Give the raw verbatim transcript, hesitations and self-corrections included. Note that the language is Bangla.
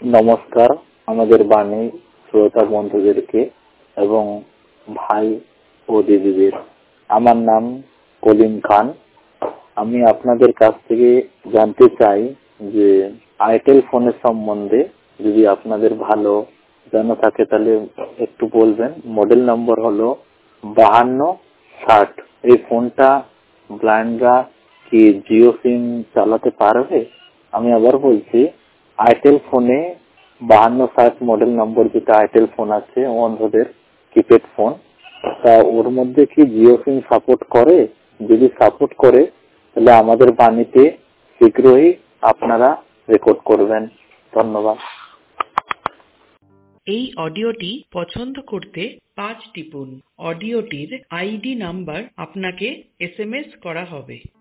নমস্কার আমাদের বাণী শ্রোতা বন্ধুদেরকে এবং ভাই ও দিদিদের। আমার নাম কলিম খান। আমি আপনাদের কাছ থেকে জানতে চাই যে আইটেল ফোনের সম্বন্ধে, যদি আপনাদের ভালো জানা থাকে তাহলে একটু বলবেন। মডেল নম্বর হলো বাহান্ন ষাট। এই ফোনটা ব্লাইন্ডরা কি জিও সিম চালাতে পারবে? আমি আবার বলছি, আইটেল ফোনে বাহান্ন ষাট মডেল নম্বর যেটা আইটেল ফোন আছে অন্ধ্রদের কিপ্যাড ফোন, তা ওর মধ্যে কি জিও সিম সাপোর্ট করে? যদি সাপোর্ট করে তাহলে আমাদের বাণীতে শীঘ্রই আপনারা রেকর্ড করবেন। ধন্যবাদ। এই অডিওটি পছন্দ করতে পাঁচ টিপুন। অডিওটির আইডি নাম্বার আপনাকে এস এম এস করা হবে।